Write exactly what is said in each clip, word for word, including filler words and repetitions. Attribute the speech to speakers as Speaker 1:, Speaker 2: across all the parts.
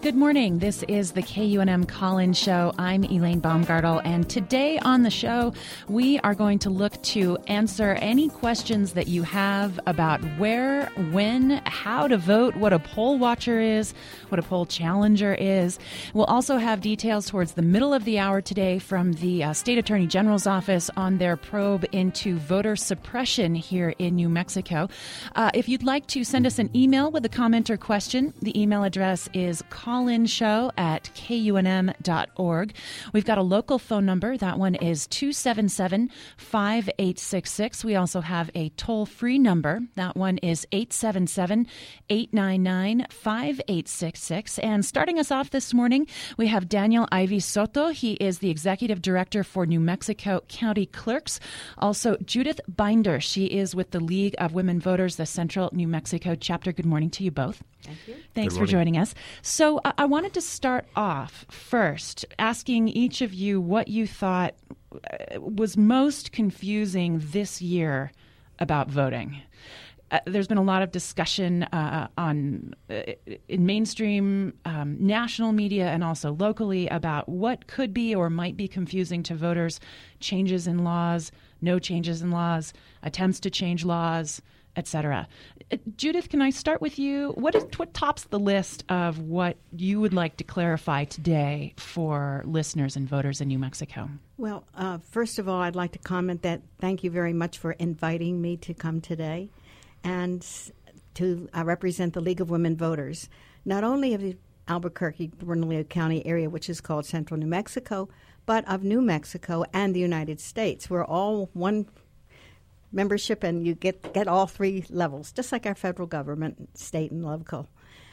Speaker 1: Good morning. This is the K U N M Call-In Show. I'm Elaine Baumgartel, and today on the show, we are going to look to answer any questions that you have about where, when, how to vote, what a poll watcher is, what a poll challenger is. We'll also have details towards the middle of the hour today from the uh, State Attorney General's office on their probe into voter suppression here in New Mexico. Uh, if you'd like to send us an email with a comment or question, the email address is callinshow at K U N M dot org. We've got a local phone number. That one is two seven seven, five eight six six. We also have a toll-free number. That one is eight seven seven, eight nine nine, five eight six six. And starting us off this morning, we have Daniel Ivy Soto. He is the Executive Director for New Mexico County Clerks. Also, Judith Binder. She is with the League of Women Voters, the Central New Mexico chapter. Good morning to you both.
Speaker 2: Thank you.
Speaker 1: Thanks for joining us. So uh, I wanted to start off first asking each of you what you thought uh, was most confusing this year about voting. Uh, there's been a lot of discussion uh, on uh, in mainstream um, national media and also locally about what could be or might be confusing to voters, changes in laws, no changes in laws, attempts to change laws, et cetera. Uh, Judith, can I start with you? What is what tops the list of what you would like to clarify today for listeners and voters in New Mexico?
Speaker 2: Well, uh, first of all, I'd like to comment that thank you very much for inviting me to come today and to uh, represent the League of Women Voters, not only of the Albuquerque-Bernalillo County area, which is called Central New Mexico, but of New Mexico and the United States. We're all one membership, and you get, get all three levels, just like our federal government, state and local.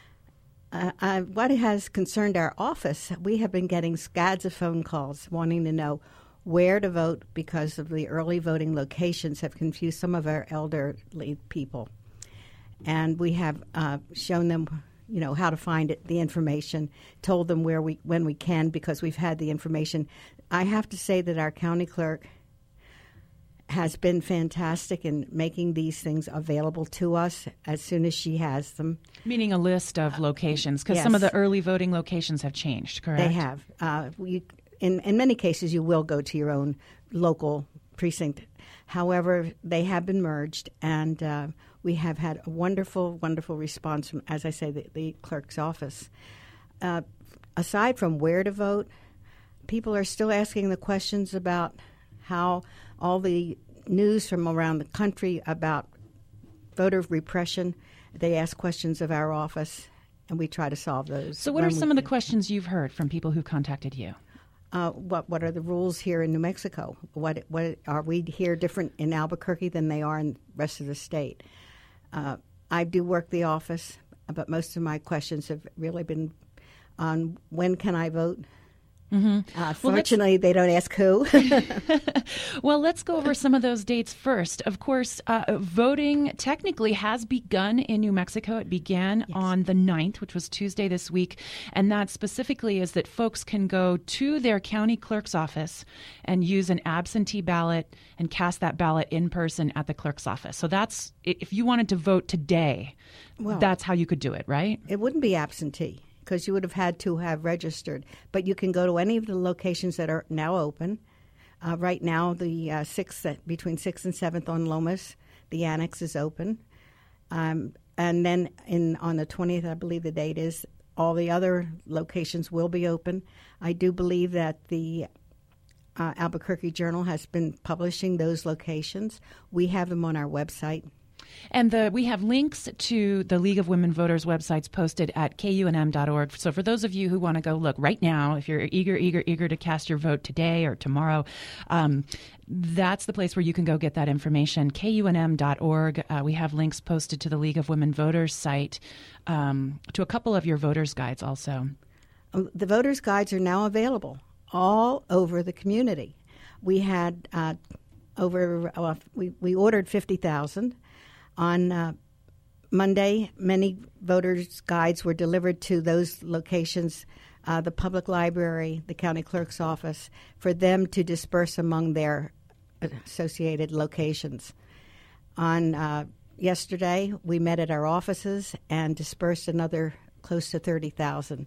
Speaker 2: Uh, uh, what has concerned our office, we have been getting scads of phone calls wanting to know where to vote because of the early voting locations have confused some of our elderly people. And we have uh, shown them, you know, how to find it, the information, told them where we when we can because we've had the information. I have to say that our county clerk has been fantastic in making these things available to us as soon as she has them.
Speaker 1: Meaning a list of locations, because
Speaker 2: yes.
Speaker 1: some of the early voting locations have changed, correct?
Speaker 2: They have. Uh, we, in, in many cases, you will go to your own local precinct. However, they have been merged, and uh, we have had a wonderful, wonderful response from, as I say, the, the clerk's office. Uh, aside from where to vote, people are still asking the questions about how all the news from around the country about voter repression, they ask questions of our office, and we try to solve those.
Speaker 1: So what are some of the questions you've heard from people who contacted you?
Speaker 2: Uh, what what are the rules here in New Mexico? What what are we here different in Albuquerque than they are in the rest of the state? Uh, I do work the office, but most of my questions have really been on when can I vote? Mm-hmm. Uh,
Speaker 1: well,
Speaker 2: fortunately, they don't ask who.
Speaker 1: Well, let's go over some of those dates first. Of course, uh, voting technically has begun in New Mexico. It began yes. on the ninth, which was Tuesday this week. And that specifically is that folks can go to their county clerk's office and use an absentee ballot and cast that ballot in person at the clerk's office. So that's, if you wanted to vote today, well, that's how you could do it, right?
Speaker 2: It wouldn't be absentee, because you would have had to have registered. But you can go to any of the locations that are now open. Uh, right now, the uh, sixth, uh, between sixth and seventh on Lomas, the annex is open. Um, and then in on the twentieth, I believe the date is, all the other locations will be open. I do believe that the uh, Albuquerque Journal has been publishing those locations. We have them on our website.
Speaker 1: And the, we have links to the League of Women Voters websites posted at K U N M dot org. So for those of you who want to go look right now, if you're eager, eager, eager to cast your vote today or tomorrow, um, that's the place where you can go get that information, K U N M dot org. Uh, we have links posted to the League of Women Voters site, um, to a couple of your voters' guides also.
Speaker 2: The voters' guides are now available all over the community. We had uh, over, uh, we, we ordered fifty thousand. On uh, Monday, many voters' guides were delivered to those locations, uh, the public library, the county clerk's office, for them to disperse among their associated locations. On uh, yesterday, we met at our offices and dispersed another close to thirty thousand.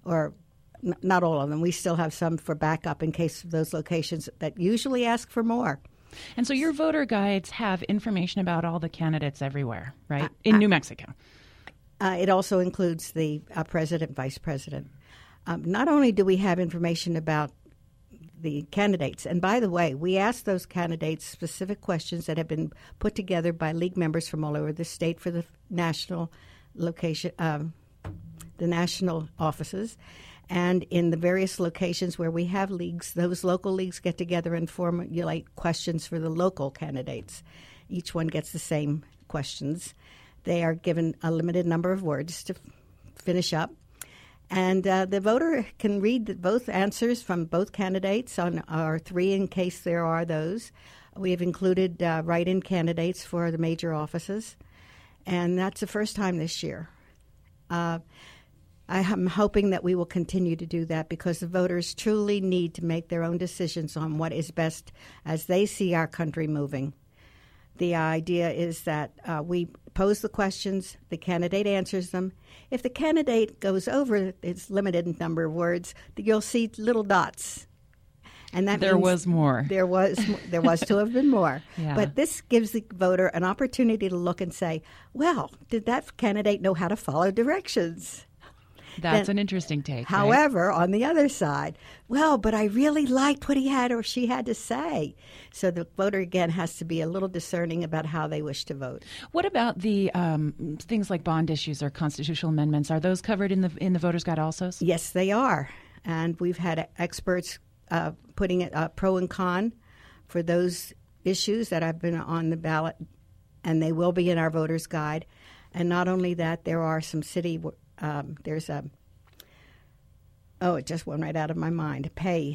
Speaker 2: or n- not all of them. We still have some for backup in case of those locations that usually ask for more.
Speaker 1: And so your voter guides have information about all the candidates everywhere, right? In
Speaker 2: I,
Speaker 1: New Mexico.
Speaker 2: Uh, it also includes the uh, president, vice president. Um, not only do we have information about the candidates, and by the way, we asked those candidates specific questions that have been put together by league members from all over the state for the national location, um, the national offices. And in the various locations where we have leagues, those local leagues get together and formulate questions for the local candidates. Each one gets the same questions. They are given a limited number of words to f- finish up. And uh, the voter can read the, both answers from both candidates on our three in case there are those. We have included uh, write-in candidates for the major offices. And that's the first time this year. Uh, I am hoping that we will continue to do that because the voters truly need to make their own decisions on what is best as they see our country moving. The idea is that uh, we pose the questions, the candidate answers them. If the candidate goes over its limited number of words, you'll see little dots. And that
Speaker 1: there
Speaker 2: means
Speaker 1: was more.
Speaker 2: There was there was to have been more.
Speaker 1: Yeah.
Speaker 2: But this gives the voter an opportunity to look and say, well, did that candidate know how to follow directions?
Speaker 1: That's
Speaker 2: Then,
Speaker 1: an interesting take.
Speaker 2: However,
Speaker 1: right?
Speaker 2: on the other side, well, but I really liked what he had or she had to say. So the voter, again, has to be a little discerning about how they wish to vote.
Speaker 1: What about the um, things like bond issues or constitutional amendments? Are those covered in the in the voter's guide also?
Speaker 2: Yes, they are. And we've had experts uh, putting it uh, pro and con for those issues that have been on the ballot, and they will be in our voter's guide. And not only that, there are some city... Um, there's a, oh, it just went right out of my mind, pay.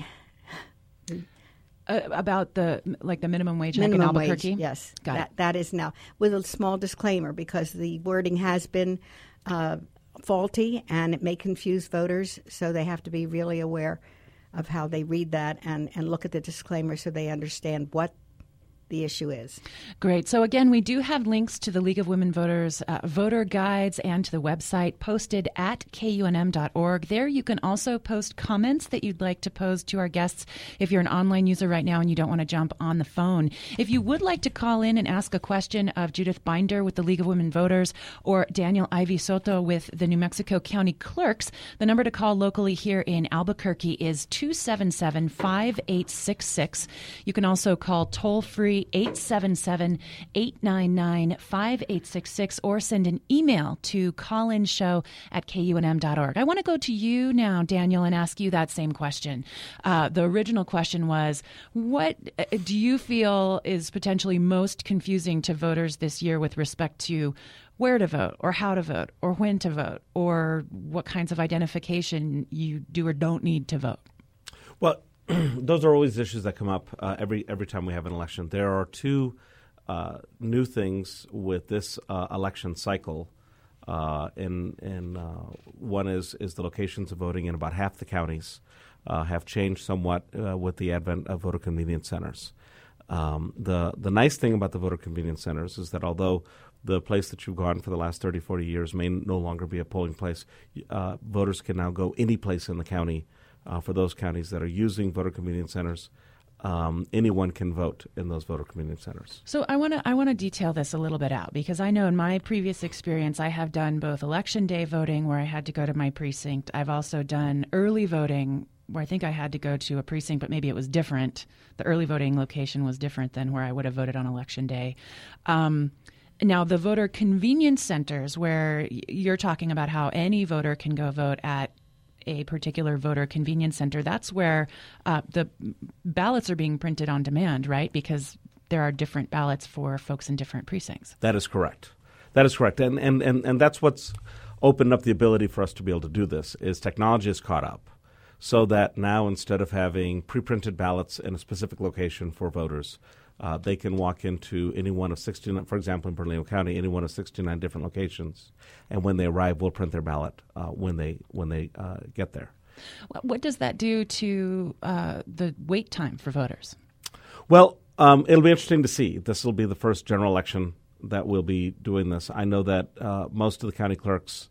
Speaker 1: Uh, about the, like the minimum wage
Speaker 2: Minimum
Speaker 1: in Albuquerque?
Speaker 2: wage, yes.
Speaker 1: Got
Speaker 2: that,
Speaker 1: it.
Speaker 2: That is now, with a small disclaimer, because the wording has been uh, faulty and it may confuse voters, so they have to be really aware of how they read that and, and look at the disclaimer so they understand what the issue is.
Speaker 1: Great. So again, we do have links to the League of Women Voters uh, voter guides and to the website posted at K U N M dot org. There you can also post comments that you'd like to pose to our guests if you're an online user right now and you don't want to jump on the phone. If you would like to call in and ask a question of Judith Binder with the League of Women Voters or Daniel Ivy Soto with the New Mexico County Clerks, the number to call locally here in Albuquerque is two seven seven, five eight six six. You can also call toll-free eight seven seven, eight nine nine, five eight six six or send an email to callinshow at K U N M dot org. I want to go to you now, Daniel, and ask you that same question. Uh, the original question was, what do you feel is potentially most confusing to voters this year with respect to where to vote or how to vote or when to vote or what kinds of identification you do or don't need to vote?
Speaker 3: Well, those are always issues that come up uh, every every time we have an election. There are two uh, new things with this uh, election cycle. Uh, in in uh, one is is the locations of voting in about half the counties uh, have changed somewhat uh, with the advent of voter convenience centers. Um, the the nice thing about the voter convenience centers is that although the place that you've gone for the last thirty, forty years may no longer be a polling place, uh, voters can now go any place in the county. Uh, for those counties that are using voter convenience centers, um, anyone can vote in those voter convenience centers.
Speaker 1: So I want to I want to detail this a little bit out because I know in my previous experience I have done both election day voting where I had to go to my precinct. I've also done early voting where I think I had to go to a precinct, but maybe it was different. The early voting location was different than where I would have voted on election day. Um, Now, the voter convenience centers where you're talking about how any voter can go vote at a particular voter convenience center, that's where uh, the ballots are being printed on demand, right? Because there are different ballots for folks in different precincts.
Speaker 3: That is correct. That is correct. And, and, and, and that's what's opened up the ability for us to be able to do this, is technology has caught up so that now instead of having pre-printed ballots in a specific location for voters, Uh, they can walk into any one of sixty-nine, for example, in Bernalillo County, any one of sixty-nine different locations, and when they arrive, we'll print their ballot uh, when they when they uh, get there.
Speaker 1: What does that do to uh, the wait time for voters?
Speaker 3: Well, um, it'll be interesting to see. This will be the first general election that we'll be doing this. I know that uh, most of the county clerks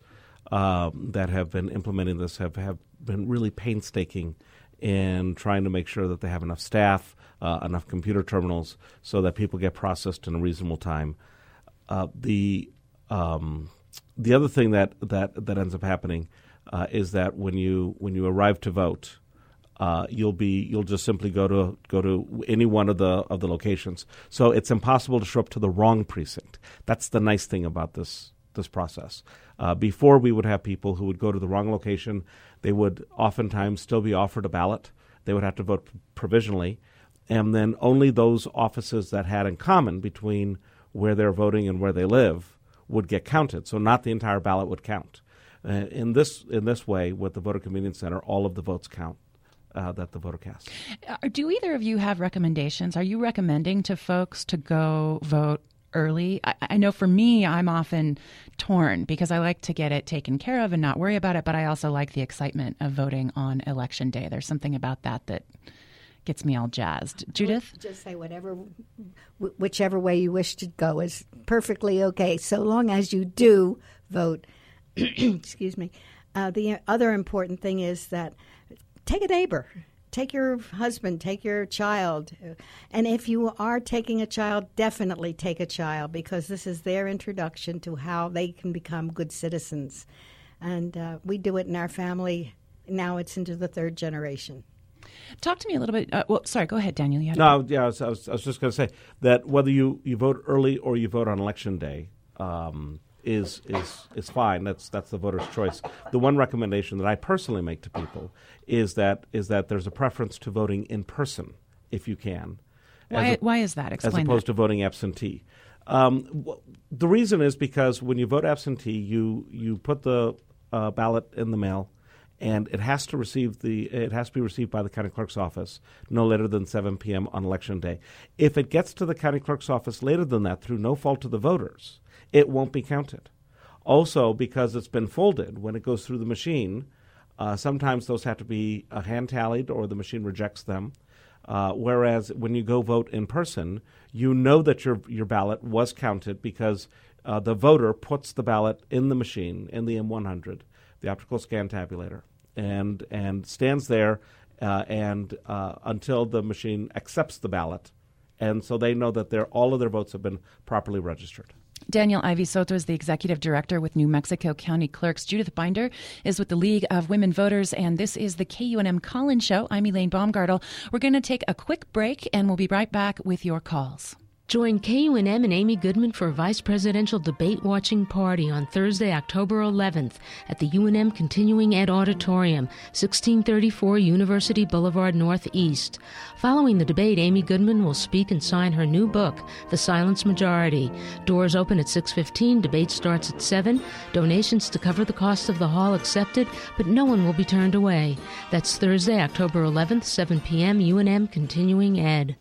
Speaker 3: um, that have been implementing this have, have been really painstaking in trying to make sure that they have enough staff, uh, enough computer terminals, so that people get processed in a reasonable time. Uh, the um, the other thing that, that, that ends up happening uh, is that when you when you arrive to vote, uh, you'll be you'll just simply go to go to any one of the of the locations. So it's impossible to show up to the wrong precinct. That's the nice thing about this this process. Uh, before, we would have people who would go to the wrong location. They would oftentimes still be offered a ballot. They would have to vote provisionally, and then only those offices that had in common between where they're voting and where they live would get counted. So not the entire ballot would count. Uh, in this in this way, with the Voter Convenience Center, all of the votes count uh, that the voter casts.
Speaker 1: Uh, do either of you have recommendations? Are you recommending to folks to go vote early? I, I know for me, I'm often torn because I like to get it taken care of and not worry about it, but I also like the excitement of voting on Election Day. There's something about that that gets me all jazzed. Judith?
Speaker 2: Just say whatever, whichever way you wish to go is perfectly okay, so long as you do vote. Excuse me. Uh, the other important thing is that take a neighbor. Take your husband, take your child. And if you are taking a child, definitely take a child, because this is their introduction to how they can become good citizens. And uh, we do it in our family. Now it's into the third generation.
Speaker 1: Talk to me a little bit. Uh, well, sorry, go ahead, Daniel. You had
Speaker 3: no, yeah, I was, I was, I was just going to say that whether you, you vote early or you vote on Election Day um, is is is fine. That's that's the voter's choice. The one recommendation that I personally make to people is that is that there's a preference to voting in person if you can.
Speaker 1: Why,
Speaker 3: a,
Speaker 1: why is that? Explain
Speaker 3: As opposed
Speaker 1: that.
Speaker 3: to voting absentee. Um, w- the reason is because when you vote absentee, you you put the uh, ballot in the mail, and it has to receive the it has to be received by the county clerk's office no later than seven p.m. on Election Day. If it gets to the county clerk's office later than that through no fault of the voters, it won't be counted. Also, because it's been folded, when it goes through the machine, uh, sometimes those have to be uh, hand-tallied or the machine rejects them. Uh, whereas when you go vote in person, you know that your your ballot was counted because uh, the voter puts the ballot in the machine, in the M one hundred, the optical scan tabulator, and and stands there uh, and uh, until the machine accepts the ballot. And so they know that their all of their votes have been properly registered.
Speaker 1: Daniel Ivy Soto is the executive director with New Mexico County Clerks. Judith Binder is with the League of Women Voters, and this is the K U N M Call-In Show. I'm Elaine Baumgartel. We're going to take a quick break, and we'll be right back with your calls.
Speaker 4: Join K U N M and Amy Goodman for a vice presidential debate watching party on Thursday, October eleventh at the U N M Continuing Ed Auditorium, sixteen thirty-four University Boulevard Northeast. Following the debate, Amy Goodman will speak and sign her new book, The Silence Majority. Doors open at six fifteen, debate starts at seven. Donations to cover the cost of the hall accepted, but no one will be turned away. That's Thursday, October eleventh, seven p.m., U N M Continuing Ed.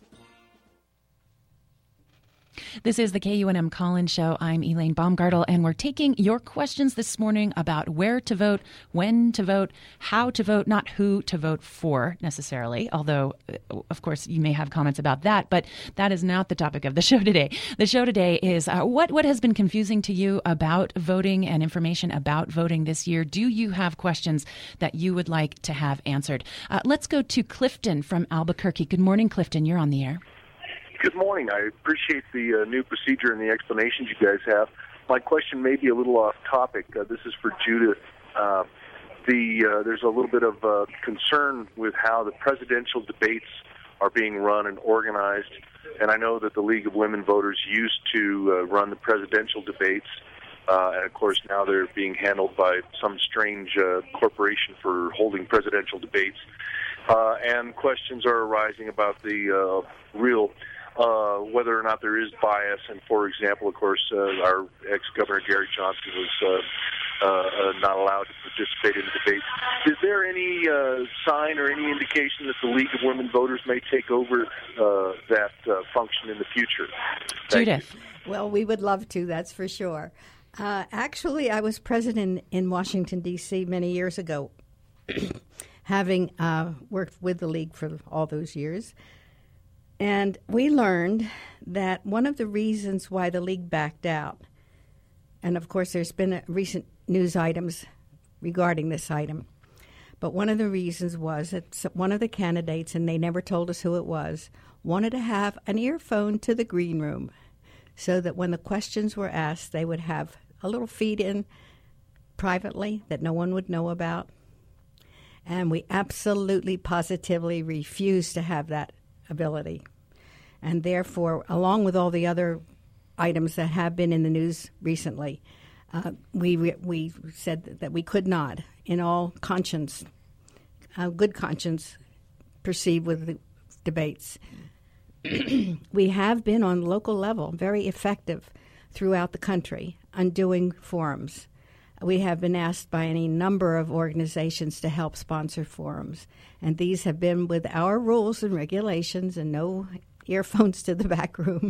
Speaker 1: This is the K U N M Call-In Show. I'm Elaine Baumgartel, and we're taking your questions this morning about where to vote, when to vote, how to vote, not who to vote for necessarily, although, of course, you may have comments about that, but that is not the topic of the show today. The show today is uh, what, what has been confusing to you about voting and information about voting this year? Do you have questions that you would like to have answered? Uh, let's go to Clifton from Albuquerque. Good morning, Clifton. You're on the air.
Speaker 5: Good morning. I appreciate the uh, new procedure and the explanations you guys have. My question may be a little off topic. Uh, this is for Judith. Uh, the uh, there's a little bit of uh, concern with how the presidential debates are being run and organized. And I know that the League of Women Voters used to uh, run the presidential debates. Uh, and, of course, now they're being handled by some strange uh, corporation for holding presidential debates. Uh, and questions are arising about the uh, real... Uh, whether or not there is bias. And, for example, of course, uh, our ex-Governor Gary Johnson was uh, uh, uh, not allowed to participate in the debate. Is there any uh, sign or any indication that the League of Women Voters may take over uh, that uh, function in the future? Thank
Speaker 1: Judith.
Speaker 5: you.
Speaker 2: Well, we would love to, that's for sure. Uh, actually, I was president in Washington, D C many years ago, having uh, worked with the League for all those years. And we learned that one of the reasons why the League backed out, and of course there's been a recent news items regarding this item. But one of the reasons was that one of the candidates, and they never told us who it was, wanted to have an earphone to the green room so that when the questions were asked, they would have a little feed-in privately that no one would know about. And we absolutely, positively refused to have that ability. And therefore, along with all the other items that have been in the news recently, uh, we re- we said that, that we could not, in all conscience, uh, good conscience, proceed with the debates. We have been on local level very effective throughout the country on doing forums. We have been asked by any number of organizations to help sponsor forums, and these have been with our rules and regulations and no earphones to the back room.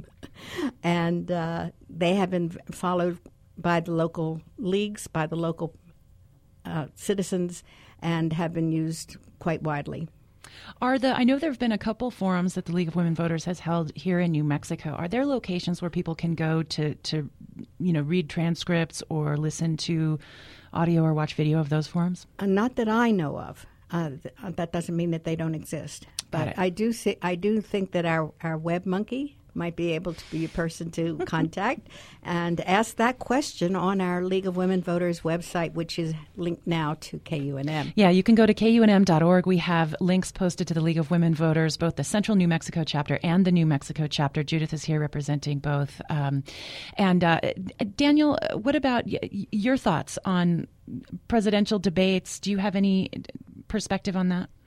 Speaker 2: And uh, they have been followed by the local leagues, by the local uh, citizens, and have been used quite widely.
Speaker 1: Are the I know there have been a couple forums that the League of Women Voters has held here in New Mexico. Are there locations where people can go to, to you know, read transcripts or listen to audio or watch video of those forums?
Speaker 2: Uh, not that I know of. Uh, th- that doesn't mean that they don't exist. But I do see, I do think that our, our web monkey might be able to be a person to contact and ask that question on our League of Women Voters website, which is linked now to K U N M.
Speaker 1: Yeah, you can go to K U N M dot org. We have links posted to the League of Women Voters, both the Central New Mexico chapter and the New Mexico chapter. Judith is here representing both. Um, and uh, Daniel, what about y- your thoughts on presidential debates? Do you have any perspective on that?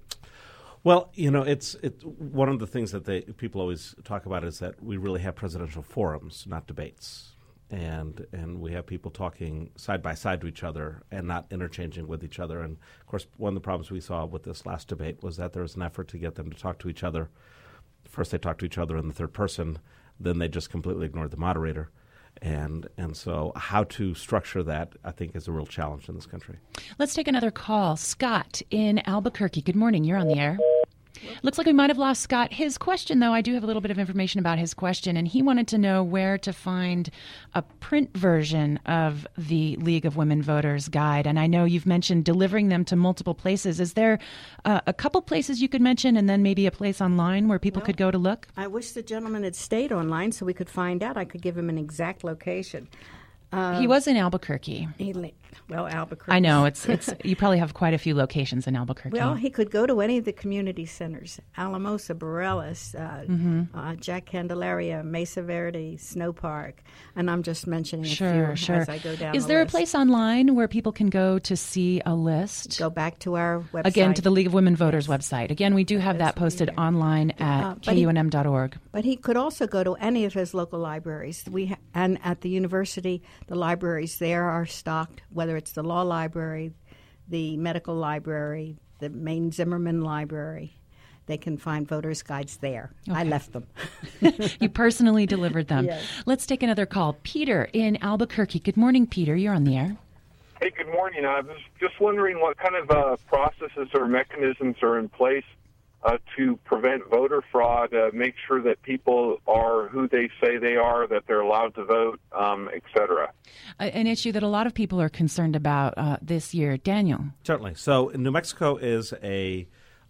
Speaker 3: Well, you know, it's it, one of the things that they people always talk about is that we really have presidential forums, not debates, and and we have people talking side by side to each other and not interchanging with each other. And of course, one of the problems we saw with this last debate was that there was an effort to get them to talk to each other. First, they talked to each other in the third person, then they just completely ignored the moderator. And and so how to structure that, I think, is a real challenge in this country.
Speaker 1: Let's take another call. Scott in Albuquerque. Good morning. You're on the air. Looks like we might have lost Scott. His question, though, I do have a little bit of information about his question, and he wanted to know where to find a print version of the League of Women Voters guide. And I know you've mentioned delivering them to multiple places. Is there uh, a couple places you could mention and then maybe a place online where people
Speaker 2: Well,
Speaker 1: could go to look?
Speaker 2: I wish the gentleman had stayed online so we could find out. I could give him an exact location. Uh,
Speaker 1: He was in Albuquerque.
Speaker 2: he, li- well, Albuquerque.
Speaker 1: I know. It's it's. You probably have quite a few locations in Albuquerque.
Speaker 2: Well, he could go to any of the community centers: Alamosa, Bareilles, uh,
Speaker 1: Mm-hmm.
Speaker 2: uh, Jack Candelaria, Mesa Verde, Snow Park, and I'm just mentioning a
Speaker 1: Sure,
Speaker 2: few
Speaker 1: sure.
Speaker 2: as I go down.
Speaker 1: Is
Speaker 2: the
Speaker 1: there
Speaker 2: list.
Speaker 1: a place online where people can go to see a list?
Speaker 2: Go back to our website
Speaker 1: Again, to the League of Women Voters website. Again, we do have that
Speaker 2: That's
Speaker 1: posted
Speaker 2: there.
Speaker 1: online at
Speaker 2: Uh, but
Speaker 1: K U N M dot org.
Speaker 2: But he could also go to any of his local libraries. We ha- and at the university, the libraries there are stocked, whether it's the law library, the medical library, the main Zimmerman library. They can find voters' guides there. I
Speaker 1: Okay.
Speaker 2: left them.
Speaker 1: You personally delivered them.
Speaker 2: Yes.
Speaker 1: Let's take another call. Peter in Albuquerque. Good morning, Peter. You're on the air.
Speaker 6: Hey, good morning. I was just wondering what kind of uh, processes or mechanisms are in place uh, to prevent voter fraud, uh, make sure that people are who they say they are, that they're allowed to vote, um, et cetera.
Speaker 1: A- An issue that a lot of people are concerned about uh, this year. Daniel.
Speaker 3: Certainly. So New Mexico is a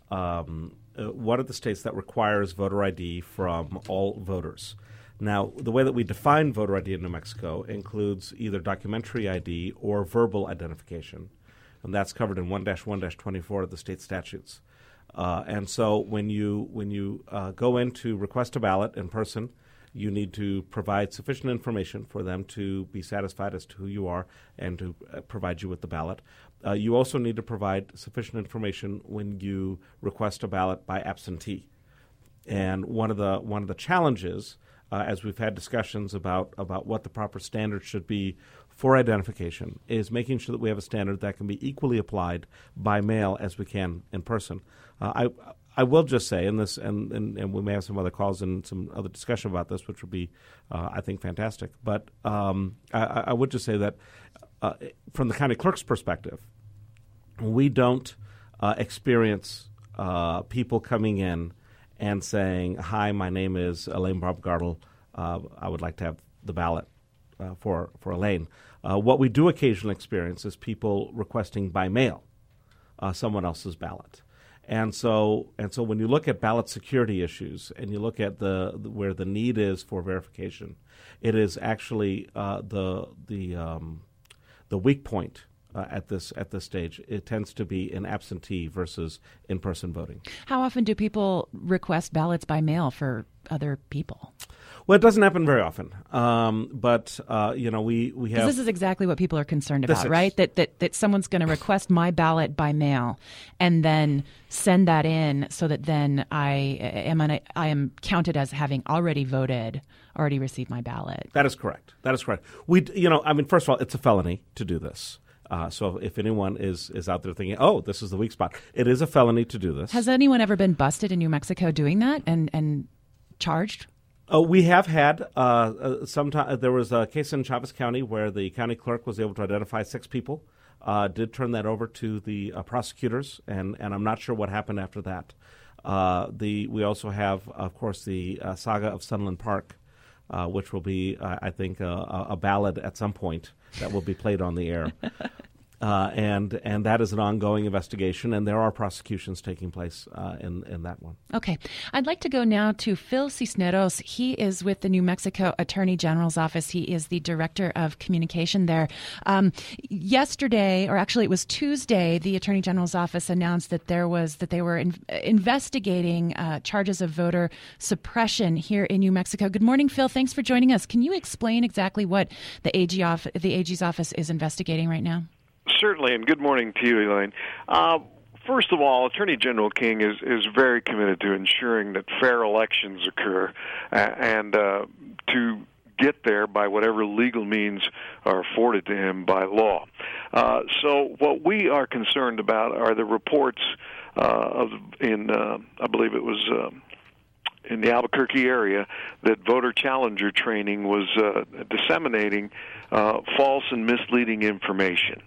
Speaker 3: um, uh, one of the states that requires voter I D from all voters. Now, the way that we define voter I D in New Mexico includes either documentary I D or verbal identification, and that's covered in one dash one dash twenty-four of the state statutes. Uh, and so when you when you uh, go in to request a ballot in person, you need to provide sufficient information for them to be satisfied as to who you are and to uh, provide you with the ballot. Uh, you also need to provide sufficient information when you request a ballot by absentee. And one of the one of the challenges, uh, as we've had discussions about about what the proper standard should be for identification, is making sure that we have a standard that can be equally applied by mail as we can in person. Uh, I I will just say, and this, and, and, and we may have some other calls and some other discussion about this, which would be, uh, I think, fantastic. But um, I, I would just say that uh, from the county clerk's perspective, we don't uh, experience uh, people coming in and saying, "Hi, my name is Elaine Baumgartel. Uh, I would like to have the ballot uh, for for Elaine. Uh, what we do occasionally experience is people requesting by mail uh, someone else's ballot. And so, and so, when you look at ballot security issues, and you look at the, the where the need is for verification, it is actually uh, the the um, the weak point uh, at this at this stage. It tends to be in absentee versus in-person voting.
Speaker 1: How often do people request ballots by mail for other people?
Speaker 3: Well, it doesn't happen very often, um, but uh, you know we we have.
Speaker 1: This is exactly what people are concerned
Speaker 3: This
Speaker 1: about,
Speaker 3: is-
Speaker 1: right? That that that someone's going to request my ballot by mail, and then send that in, so that then I am an, I am counted as having already voted, already received my ballot.
Speaker 3: That is correct. That is correct. We, you know, I mean, first of all, it's a felony to do this. Uh, so if anyone is is out there thinking, oh, this is the weak spot, it is a felony to do this.
Speaker 1: Has anyone ever been busted in New Mexico doing that and and charged?
Speaker 3: Uh, we have had uh, uh, sometime. There was a case in Chavez County where the county clerk was able to identify six people. Uh, did turn that over to the uh, prosecutors, and, and I'm not sure what happened after that. Uh, the we also have, of course, the uh, saga of Sunland Park, uh, which will be, uh, I think, a, a ballad at some point that will be played on the air. Uh, and and that is an ongoing investigation, and there are prosecutions taking place uh, in in that one.
Speaker 1: Okay. I'd like to go now to Phil Cisneros. He is with the New Mexico Attorney General's office. He is the director of communication there. Um, yesterday, or actually it was Tuesday, the Attorney General's office announced that there was that they were in, investigating uh, charges of voter suppression here in New Mexico. Good morning, Phil. Thanks for joining us. Can you explain exactly what the A G off, the A G's office is investigating right now?
Speaker 7: Certainly, and good morning to you, Elaine. Uh, first of all, Attorney General King is, is very committed to ensuring that fair elections occur uh, and uh, to get there by whatever legal means are afforded to him by law. Uh, so what we are concerned about are the reports uh, of in, uh, I believe it was uh, in the Albuquerque area, that voter challenger training was uh, disseminating uh, false and misleading information.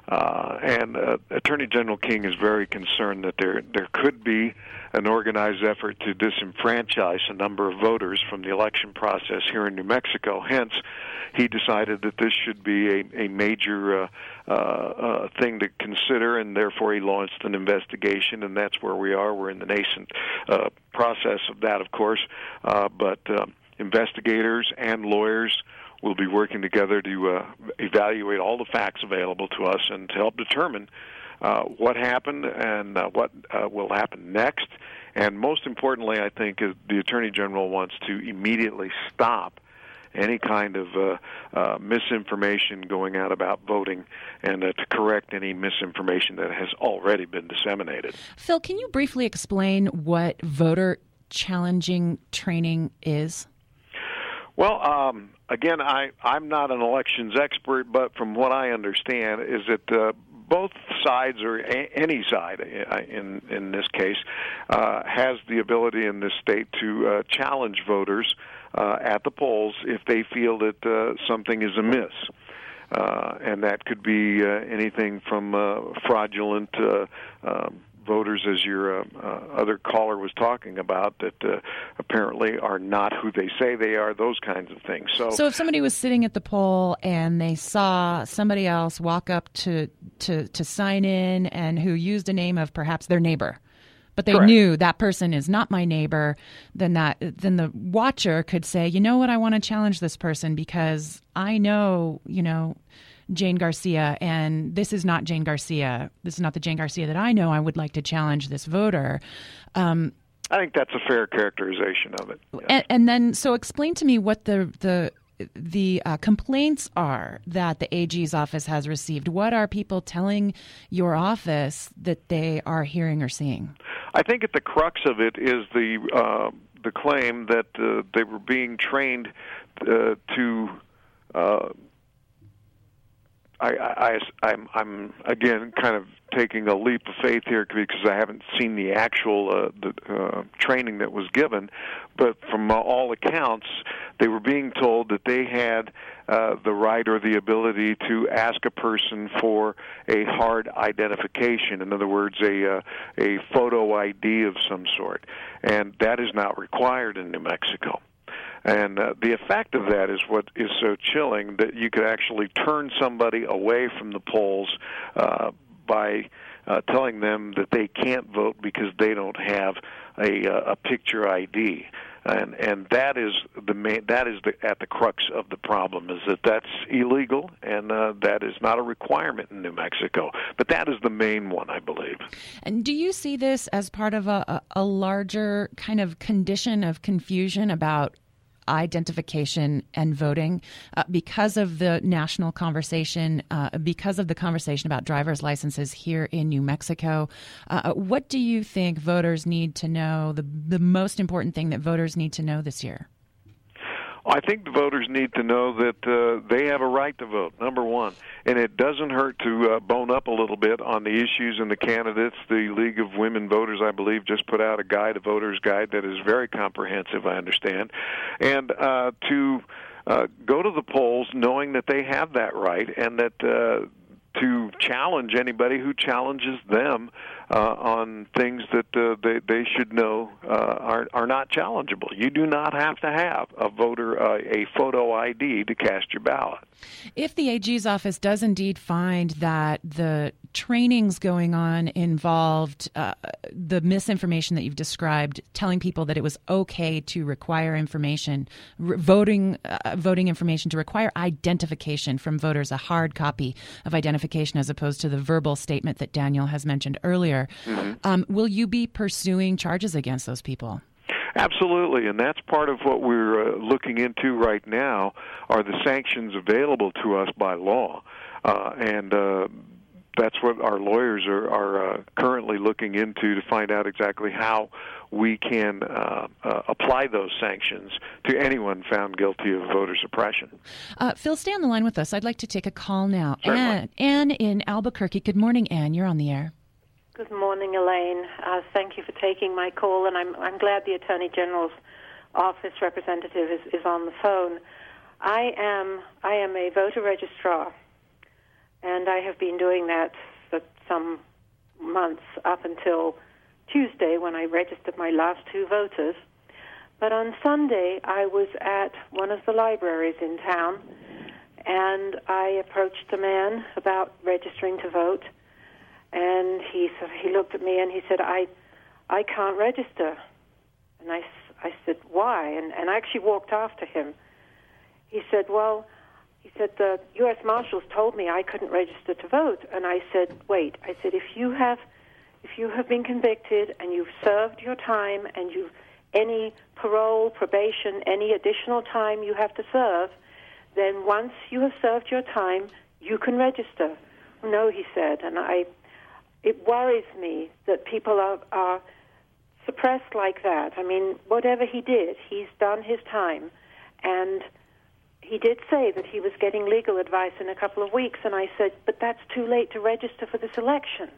Speaker 7: Uh, and uh, Attorney General King is very concerned that there there could be an organized effort to disenfranchise a number of voters from the election process here in New Mexico. Hence, he decided that this should be a, a major uh, uh, uh, thing to consider, and therefore he launched an investigation, and that's where we are. We're in the nascent uh, process of that, of course, uh, but uh, investigators and lawyers we'll be working together to uh, evaluate all the facts available to us and to help determine uh, what happened and uh, what uh, will happen next. And most importantly, I think, is the Attorney General wants to immediately stop any kind of uh, uh, misinformation going out about voting and uh, to correct any misinformation that has already been disseminated.
Speaker 1: Phil, can you briefly explain what voter challenging training is?
Speaker 7: Well, um, again, I, I'm not an elections expert, but from what I understand is that uh, both sides, or a- any side in in this case, uh, has the ability in this state to uh, challenge voters uh, at the polls if they feel that uh, something is amiss. Uh, and that could be uh, anything from uh, fraudulent uh, um, voters, as your uh, uh, other caller was talking about, that uh, apparently are not who they say they are, those kinds of things. So,
Speaker 1: so if somebody was sitting at the poll and they saw somebody else walk up to, to, to sign in and who used a name of perhaps their neighbor, but they
Speaker 7: Correct.
Speaker 1: knew that person is not my neighbor, then that then the watcher could say, you know what, I want to challenge this person because I know, you know, Jane Garcia, and this is not Jane Garcia. This is not the Jane Garcia that I know. I would like to challenge this voter. Um,
Speaker 7: I think that's a fair characterization of it. Yes.
Speaker 1: and, and then, so explain to me what the the the uh, complaints are that the A G's office has received. What are people telling your office that they are hearing or seeing?
Speaker 7: I think at the crux of it is the uh, the claim that uh, they were being trained uh, to. Uh, I, I, I'm, I'm again kind of taking a leap of faith here because I haven't seen the actual uh, the, uh, training that was given, but from uh, all accounts, they were being told that they had uh, the right or the ability to ask a person for a hard identification. In other words, a uh, a photo I D of some sort, and that is not required in New Mexico. And uh, the effect of that is what is so chilling, that you could actually turn somebody away from the polls uh, by uh, telling them that they can't vote because they don't have a, a picture I D. And and that is the main, that is the, at the crux of the problem, is that that's illegal, and uh, that is not a requirement in New Mexico. But that is the main one, I believe.
Speaker 1: And do you see this as part of a, a larger kind of condition of confusion about identification and voting uh, because of the national conversation, uh, because of the conversation about driver's licenses here in New Mexico? Uh, what do you think voters need to know, the, the most important thing that voters need to know this year?
Speaker 7: I think the voters need to know that uh, they have a right to vote, number one. And it doesn't hurt to uh, bone up a little bit on the issues and the candidates. The League of Women Voters, I believe, just put out a guide, a voter's guide, that is very comprehensive, I understand. And uh, to uh, go to the polls knowing that they have that right, and that uh, to challenge anybody who challenges them uh, on things that uh, they, they should know uh, are, are not challengeable. You do not have to have a voter uh, a photo I D to cast your ballot.
Speaker 1: If the A G's office does indeed find that the trainings going on involved uh, the misinformation that you've described, telling people that it was okay to require information, re- voting uh, voting information, to require identification from voters, a hard copy of identification as opposed to the verbal statement that Daniel has mentioned earlier, mm-hmm. um, will you be pursuing charges against those people?
Speaker 7: Absolutely, and that's part of what we're uh, looking into right now, are the sanctions available to us by law. Uh, and uh, that's what our lawyers are, are uh, currently looking into, to find out exactly how we can uh, uh, apply those sanctions to anyone found guilty of voter suppression.
Speaker 1: Uh, Phil, stay on the line with us. I'd like to take a call now.
Speaker 7: Certainly.
Speaker 1: Anne, Anne in Albuquerque. Good morning, Anne. You're on the air.
Speaker 8: Good morning, Elaine. Uh, thank you for taking my call, and I'm I'm glad the Attorney General's office representative is, is on the phone. I am I am a voter registrar, and I have been doing that for some months, up until Tuesday, when I registered my last two voters. But on Sunday, I was at one of the libraries in town, and I approached a man about registering to vote. And he he looked at me and he said, I I can't register. And I, I said, why? And, and I actually walked after him. He said, well, he said, the U S Marshals told me I couldn't register to vote. And I said, wait. I said, if you have if you have been convicted and you've served your time, and you've any parole, probation, any additional time you have to serve, then once you have served your time, you can register. No, he said, and I... It worries me that people are, are suppressed like that. I mean, whatever he did, he's done his time. And he did say that he was getting legal advice in a couple of weeks, and I said, but that's too late to register for this election.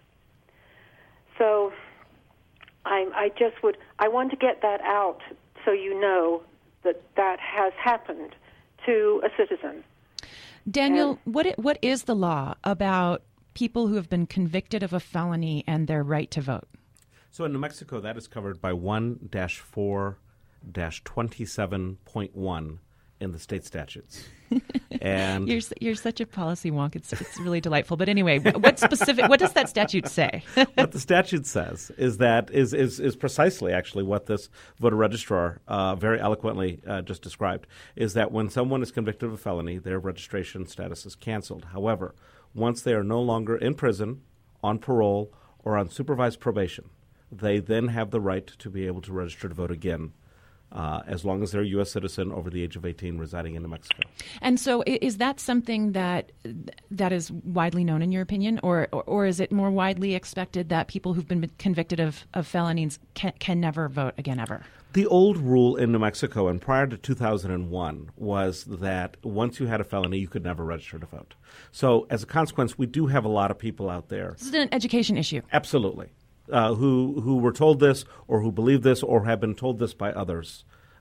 Speaker 8: So I, I just would, I want to get that out so you know that that has happened to a citizen.
Speaker 1: Daniel,
Speaker 8: and,
Speaker 1: what it, what is the law about people who have been convicted of a felony and their right to vote?
Speaker 3: So in New Mexico, that is covered by one dash four dash twenty-seven point one in the state statutes. And
Speaker 1: you're you're such a policy wonk. It's it's really delightful. But anyway, what specific? What does that statute say?
Speaker 3: What the statute says is that is is, is precisely actually what this voter registrar uh, very eloquently uh, just described. Is that when someone is convicted of a felony, their registration status is canceled. However, once they are no longer in prison, on parole, or on supervised probation, they then have the right to be able to register to vote again, uh, as long as they're a U S citizen over the age of eighteen residing in New Mexico.
Speaker 1: And so is that something that that is widely known in your opinion, or or, or is it more widely expected that people who've been convicted of, of felonies can, can never vote again ever?
Speaker 3: The old rule in New Mexico, and prior to two thousand one, was that once you had a felony, you could never register to vote. So as a consequence, we do have a lot of people out there.
Speaker 1: This is an education issue.
Speaker 3: Absolutely. Uh, who who were told this, or who believe this, or have been told this by others,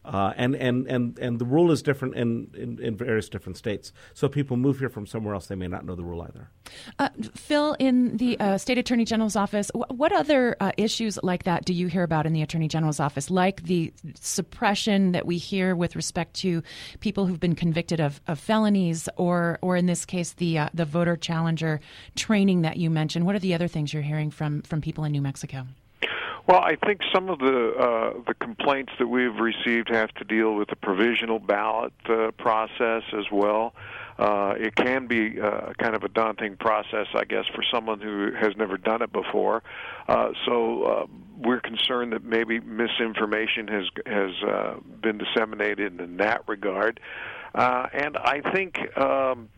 Speaker 3: Uh, and, and, and, and the rule is different in, in, in various different states. So if people move here from somewhere else, they may not know the rule either.
Speaker 1: Uh, Phil, in the uh, State Attorney General's office, wh- what other uh, issues like that do you hear about in the Attorney General's office, like the suppression that we hear with respect to people who've been convicted of, of felonies, or or in this case, the uh, the voter challenger training that you mentioned? What are the other things you're hearing from, from people in New Mexico?
Speaker 7: Well, I think some of the uh, the complaints that we've received have to deal with the provisional ballot uh, process as well. Uh, it can be uh, kind of a daunting process, I guess, for someone who has never done it before. Uh, so uh, we're concerned that maybe misinformation has has uh, been disseminated in that regard. Uh, and I think um,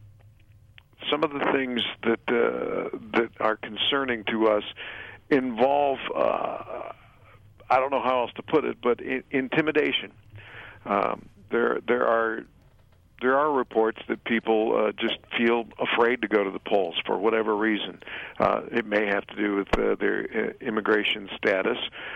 Speaker 7: some of the things that uh, that are concerning to us involve, uh, I don't know how else to put it, but I- intimidation. Um, there, there are there are reports that people uh, just feel afraid to go to the polls for whatever reason. Uh, it may have to do with uh, their uh, immigration status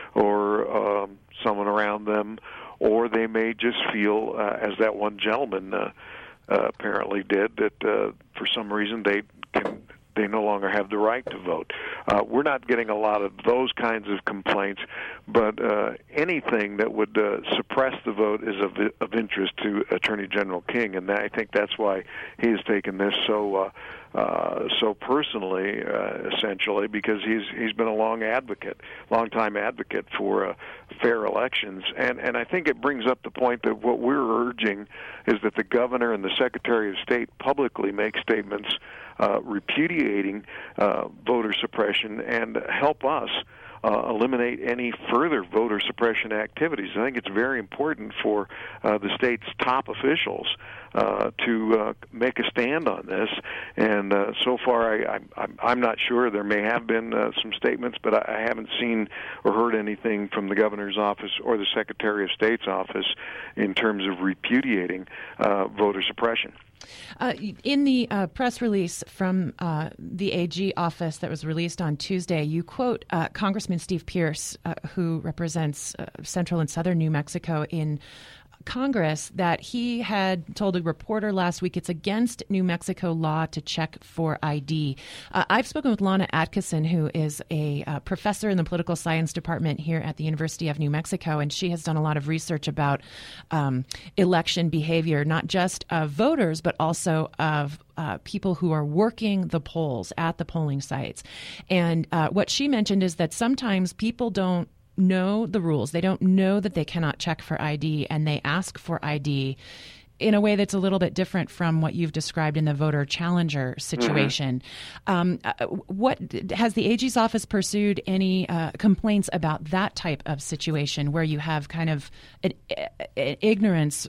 Speaker 7: or um, someone around them, or they may just feel, uh, as that one gentleman uh, uh, apparently did, that uh, for some reason they can. They no longer have the right to vote. Uh, we're not getting a lot of those kinds of complaints, but uh, anything that would uh, suppress the vote is of, of interest to Attorney General King, and I think that's why he has taken this so uh, uh, so personally, uh, essentially, because he's he's been a long advocate, long time advocate for uh, fair elections, and and I think it brings up the point that what we're urging is that the governor and the Secretary of State publicly make statements Uh, repudiating uh, voter suppression and help us uh, eliminate any further voter suppression activities. I think it's very important for uh, the state's top officials uh, to uh, make a stand on this. And uh, so far, I, I, I'm not sure. There may have been uh, some statements, but I, I haven't seen or heard anything from the governor's office or the Secretary of State's office in terms of repudiating uh, voter suppression.
Speaker 1: Uh, in the uh, press release from uh, the A G office that was released on Tuesday, you quote uh, Congressman Steve Pierce, uh, who represents uh, central and southern New Mexico in Congress, that he had told a reporter last week it's against New Mexico law to check for I D. Uh, I've spoken with Lana Atkinson, who is a uh, professor in the political science department here at the University of New Mexico, and she has done a lot of research about um, election behavior, not just of voters, but also of Uh, people who are working the polls at the polling sites. And uh, what she mentioned is that sometimes people don't know the rules. They don't know that they cannot check for I D, and they ask for I D in a way that's a little bit different from what you've described in the voter challenger situation. Mm-hmm. Um, uh, what has the A G's office pursued any uh, complaints about that type of situation where you have kind of an, an ignorance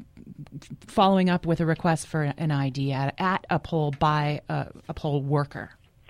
Speaker 1: following up with a request for an I D at, at a poll by a, a poll worker?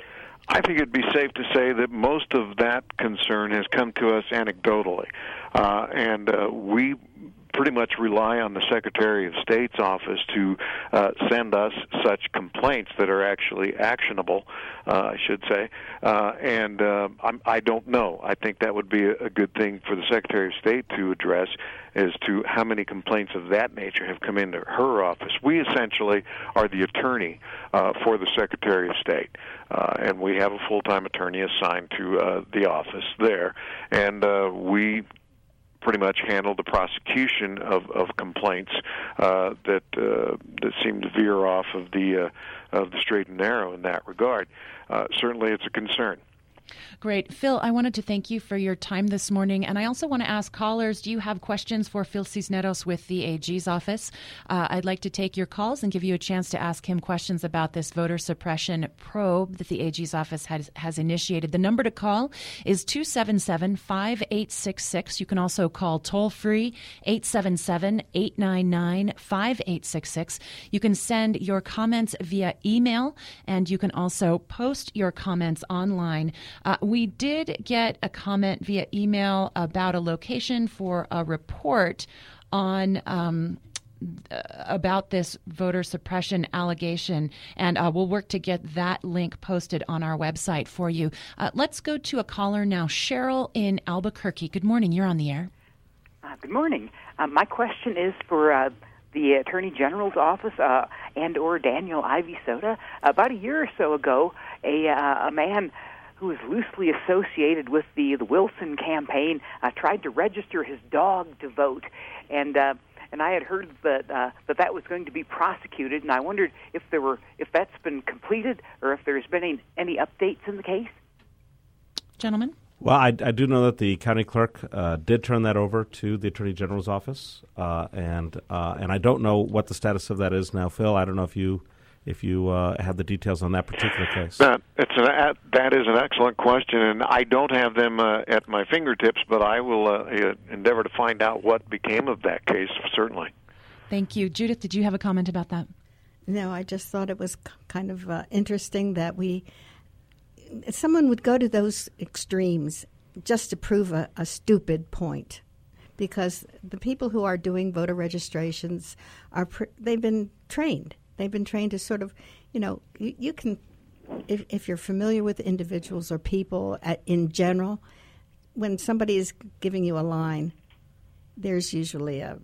Speaker 7: I think it'd be safe to say that most of that concern has come to us anecdotally, uh, and uh, we pretty much rely on the Secretary of State's office to uh, send us such complaints that are actually actionable, uh, I should say. Uh, and uh, I'm, I don't know. I think that would be a good thing for the Secretary of State to address as to how many complaints of that nature have come into her office. We essentially are the attorney uh, for the Secretary of State, uh, and we have a full-time attorney assigned to uh, the office there, and uh, we pretty much handle the prosecution of, of complaints uh, that uh, that seem to veer off of the uh, of the straight and narrow in that regard. Uh, certainly, it's a concern.
Speaker 1: Great. Phil, I wanted to thank you for your time this morning. And I also want to ask callers, do you have questions for Phil Cisneros with the A G's office? Uh, I'd like to take your calls and give you a chance to ask him questions about this voter suppression probe that the A G's office has, has initiated. The number to call is two seven seven, five eight six six. You can also call toll-free eight seven seven, eight nine nine, five eight six six. You can send your comments via email, and you can also post your comments online. Uh, we did get a comment via email about a location for a report on um, about this voter suppression allegation, and uh, we'll work to get that link posted on our website for you. Uh, let's go to a caller now. Cheryl in Albuquerque. Good morning. You're on the air.
Speaker 9: Uh, Uh, good morning. Uh, my question is for uh, the Attorney General's office uh, and or Daniel Ivy Soda. About a year or so ago, a, uh, a man who was loosely associated with the, the Wilson campaign uh, tried to register his dog to vote. And uh, and I had heard that uh, that that was going to be prosecuted, and I wondered if there were if that's been completed or if there's been any, any updates in the case.
Speaker 1: Gentlemen?
Speaker 3: Well, I, I do know that the county clerk uh, did turn that over to the Attorney General's office, uh, and uh, and I don't know what the status of that is now. Phil, I don't know if you if you uh, have the details on that particular case.
Speaker 7: That it's an uh, that is an excellent question, and I don't have them uh, at my fingertips, but I will uh, endeavor to find out what became of that case. Certainly.
Speaker 1: Thank you, Judith. Did you have a comment about that?
Speaker 2: No, I just thought it was kind of uh, interesting that we. Someone would go to those extremes just to prove a, a stupid point, because the people who are doing voter registrations are pr- they've been trained. They've been trained to sort of, you know, you, you can, if, if you're familiar with individuals or people at, in general, when somebody is giving you a line, there's usually a,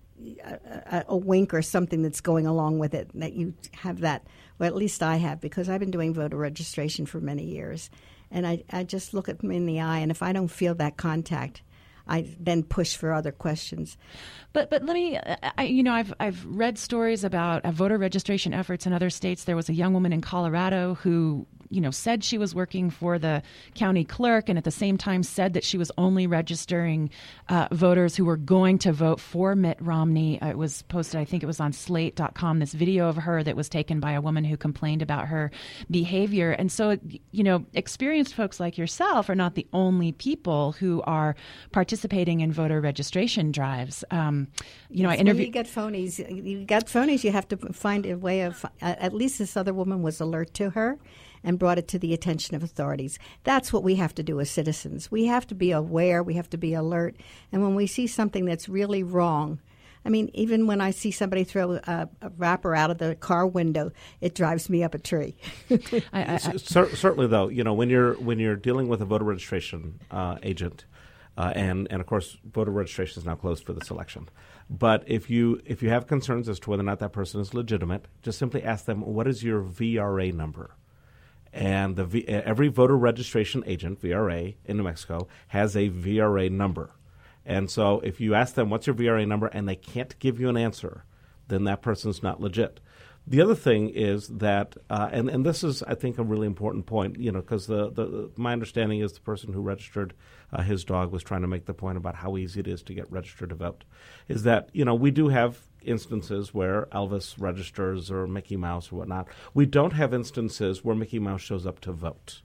Speaker 2: a, a wink or something that's going along with it, that you have that. Well, at least I have, because I've been doing voter registration for many years. And I, I just look at them in the eye, and if I don't feel that contact, I then push for other questions.
Speaker 1: But but let me, I, you know, I've I've read stories about uh, voter registration efforts in other states. There was a young woman in Colorado who, you know, said she was working for the county clerk, and at the same time said that she was only registering uh, voters who were going to vote for Mitt Romney. Uh, it was posted, I think it was on slate dot com, this video of her that was taken by a woman who complained about her behavior. And so, you know, experienced folks like yourself are not the only people who are participating in voter registration drives. Um, you know,
Speaker 2: yes,
Speaker 1: I interviewed.
Speaker 2: You get phonies. You got phonies. You have to find a way of. At least this other woman was alert to her and brought it to the attention of authorities. That's what we have to do as citizens. We have to be aware. We have to be alert. And when we see something that's really wrong, I mean, even when I see somebody throw a, a wrapper out of the car window, it drives me up a tree.
Speaker 1: I, I, I,
Speaker 3: C- certainly, though, you know, when you're when you're dealing with a voter registration uh, agent, uh, and and of course, voter registration is now closed for this election. But if you if you have concerns as to whether or not that person is legitimate, just simply ask them, what is your V R A number? And the v, every voter registration agent, V R A, in New Mexico has a V R A number. And so if you ask them, what's your V R A number, and they can't give you an answer, then that person's not legit. The other thing is that, uh, and, and this is, I think, a really important point, you know, because the, the, my understanding is the person who registered uh, his dog was trying to make the point about how easy it is to get registered to vote, is that, you know, we do have instances where Elvis registers or Mickey Mouse or whatnot. We don't have instances where Mickey Mouse shows up to vote.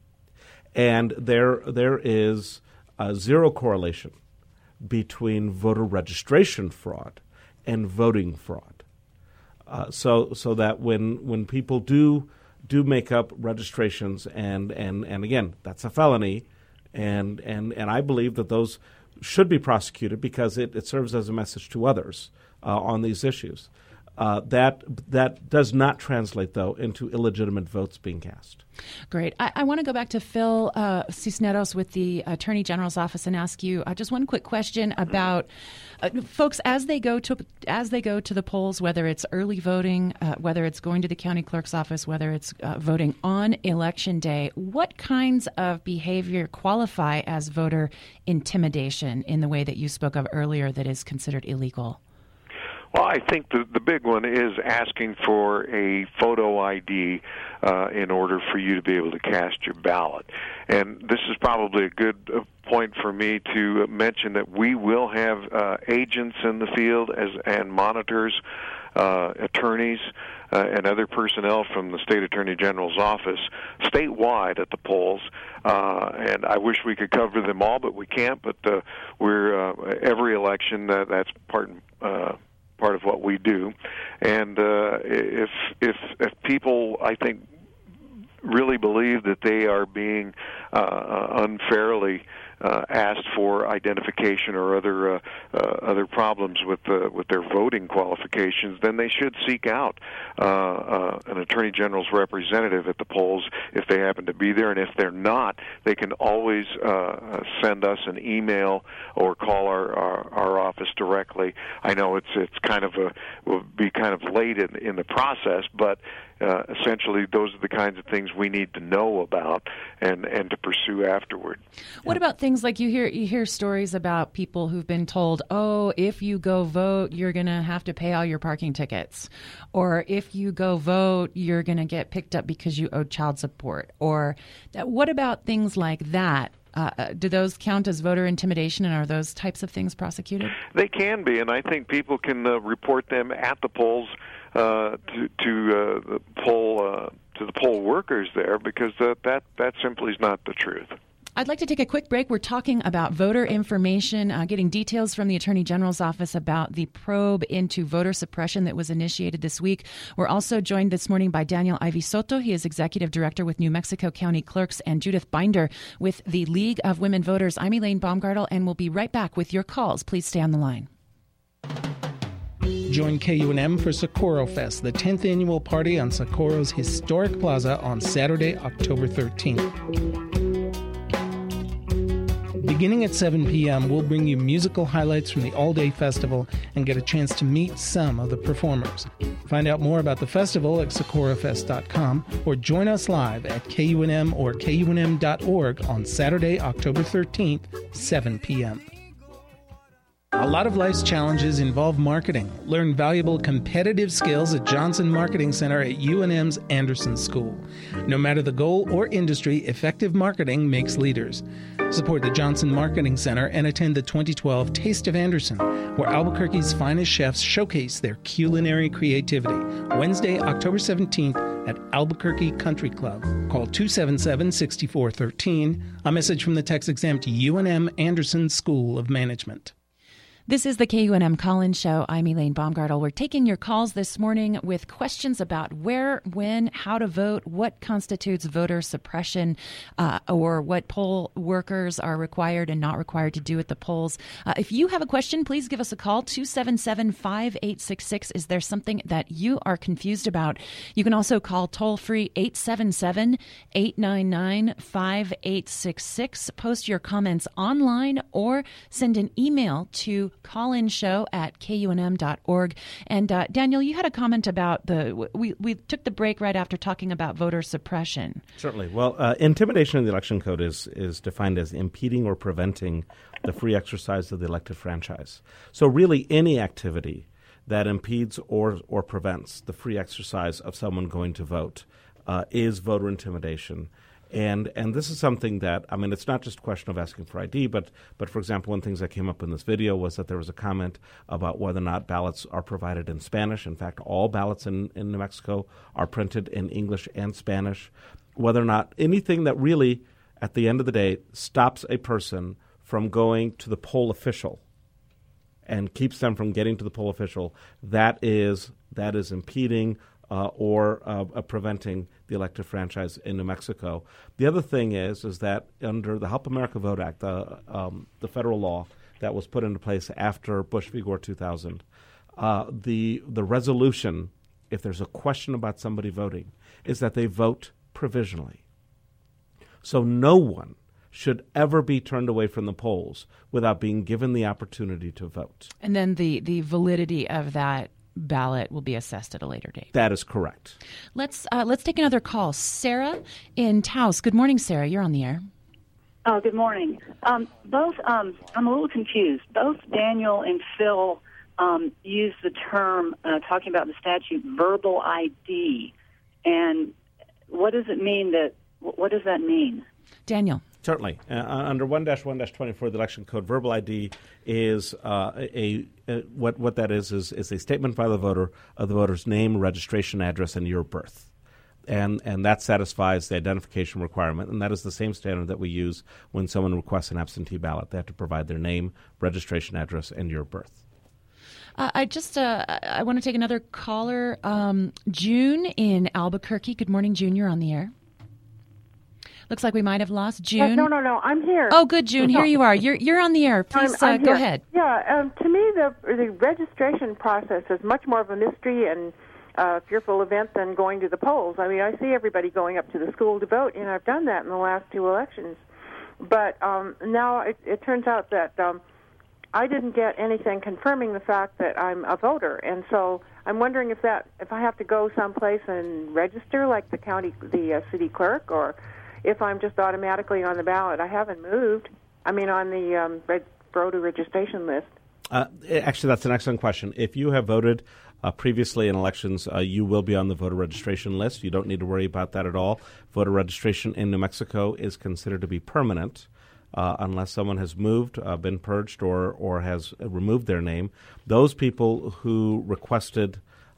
Speaker 3: And there there is a zero correlation between voter registration fraud and voting fraud. Uh, so so that when when people do do make up registrations, and, and, and again, that's a felony, and, and, and I believe that those should be prosecuted because it, it serves as a message to others uh, on these issues. Uh, that that does not translate, though, into illegitimate votes being cast.
Speaker 1: Great. I, I want to go back to Phil uh, Cisneros with the Attorney General's office and ask you uh, just one quick question about uh, folks as they go to as they go to the polls, whether it's early voting, uh, whether it's going to the county clerk's office, whether it's uh, voting on Election Day. What kinds of behavior qualify as voter intimidation in the way that you spoke of earlier that is considered illegal?
Speaker 7: Well, I think the the big one is asking for a photo I D uh, in order for you to be able to cast your ballot. And this is probably a good uh, point for me to mention that we will have uh, agents in the field as and monitors, uh, attorneys, uh, and other personnel from the State Attorney General's office statewide at the polls. Uh, and I wish we could cover them all, but we can't. But uh, we're uh, every election uh, that's part. Uh, part of what we do. And uh, if if if people, I think, really believe that they are being uh, unfairly uh, asked for identification or other uh, uh, other problems with uh, with their voting qualifications, then they should seek out uh, uh, an Attorney General's representative at the polls if they happen to be there, and if they're not, they can always uh, send us an email or call our, our our office directly. I know it's it's kind of a will be kind of late in in the process, but uh, essentially those are the kinds of things we need to know about and and to pursue afterward.
Speaker 1: What about things like you hear you hear stories about people who've been told, oh, if you go vote, you're going to have to pay all your parking tickets, or if you go vote, you're going to get picked up because you owe child support, or what about things like that? Uh, do those count as voter intimidation, and are those types of things prosecuted?
Speaker 7: They can be, and I think people can uh, report them at the polls uh, to, to uh, the poll uh, to the poll workers there, because uh, that that simply is not the truth.
Speaker 1: I'd like to take a quick break. We're talking about voter information, uh, getting details from the Attorney General's office about the probe into voter suppression that was initiated this week. We're also joined this morning by Daniel Ivy Soto. He is Executive Director with New Mexico County Clerks, and Judith Binder with the League of Women Voters. I'm Elaine Baumgartel, and we'll be right back with your calls. Please stay on the line.
Speaker 10: Join K U N M for Socorro Fest, the tenth annual party on Socorro's historic plaza on Saturday, October thirteenth. Beginning at seven p.m., we'll bring you musical highlights from the all-day festival and get a chance to meet some of the performers. Find out more about the festival at socorro fest dot com or join us live at K U N M or K U N M dot org on Saturday, October thirteenth, seven p.m. A lot of life's challenges involve marketing. Learn valuable competitive skills at Johnson Marketing Center at U N M's Anderson School. No matter the goal or industry, effective marketing makes leaders. Support the Johnson Marketing Center and attend the twenty twelve Taste of Anderson, where Albuquerque's finest chefs showcase their culinary creativity. Wednesday, October seventeenth at Albuquerque Country Club. Call two seven seven, six four one three. A message from the tax-exempt U N M Anderson School of Management.
Speaker 1: This is the K U N M Call-In Show. I'm Elaine Baumgartel. We're taking your calls this morning with questions about where, when, how to vote, what constitutes voter suppression, uh, or what poll workers are required and not required to do at the polls. Uh, if you have a question, please give us a call, two seven seven, five eight six six. Is there something that you are confused about? You can also call toll-free eight seven seven, eight nine nine, five eight six six. Post your comments online or send an email to callinshow at K U N M dot org. And uh, Daniel, you had a comment about the, we, we took the break right after talking about voter suppression.
Speaker 3: Certainly. Well, uh, intimidation in the election code is, is defined as impeding or preventing the free exercise of the elected franchise. So really any activity that impedes or, or prevents the free exercise of someone going to vote uh, is voter intimidation. And and this is something that, I mean, it's not just a question of asking for I D, but, but for example, one of the things that came up in this video was that there was a comment about whether or not ballots are provided in Spanish. In fact, all ballots in, in New Mexico are printed in English and Spanish. Whether or not anything that really, at the end of the day, stops a person from going to the poll official and keeps them from getting to the poll official, that is that is impeding Uh, or uh, uh, preventing the elective franchise in New Mexico. The other thing is is that under the Help America Vote Act, the, um, the federal law that was put into place after Bush v. Gore two thousand, uh, the the resolution, if there's a question about somebody voting, is that they vote provisionally. So no one should ever be turned away from the polls without being given the opportunity to vote.
Speaker 1: And then the, the validity of that ballot will be assessed at a later date.
Speaker 3: That is correct.
Speaker 1: Let's uh, let's take another call. Sarah in Taos. Good morning, Sarah. You're on the air.
Speaker 11: Oh, good morning. Um, both, um, I'm a little confused. Both Daniel and Phil um, use the term, uh, talking about the statute, verbal I D. And what does it mean that, what does that mean?
Speaker 1: Daniel.
Speaker 3: Certainly. Uh, under one dash one dash twenty-four of the election code, verbal I D is uh, a, a what what that is, is is a statement by the voter of the voter's name, registration address, and year of birth. And and that satisfies the identification requirement, and that is the same standard that we use when someone requests an absentee ballot. They have to provide their name, registration address, and year of birth.
Speaker 1: Uh, I just uh, I want to take another caller. Um, June in Albuquerque. Good morning, June. You're on the air. Looks like we might have lost June.
Speaker 12: Uh, no, no, no. I'm here.
Speaker 1: Oh, good, June. Here you are. You're you're on the air. Please
Speaker 12: I'm, I'm
Speaker 1: uh, go
Speaker 12: here.
Speaker 1: ahead.
Speaker 12: Yeah. Um, to me, the the registration process is much more of a mystery and uh, fearful event than going to the polls. I mean, I see everybody going up to the school to vote, and I've done that in the last two elections. But um, now it, it turns out that um, I didn't get anything confirming the fact that I'm a voter, and so I'm wondering if that if I have to go someplace and register, like the county, the uh, city clerk, or if I'm just automatically on the ballot. I haven't moved. I mean, on the um, reg- voter registration list.
Speaker 3: Uh, actually, that's an excellent question. If you have voted uh, previously in elections, uh, you will be on the voter registration list. You don't need to worry about that at all. Voter registration in New Mexico is considered to be permanent uh, unless someone has moved, uh, been purged, or, or has removed their name. Those people who requested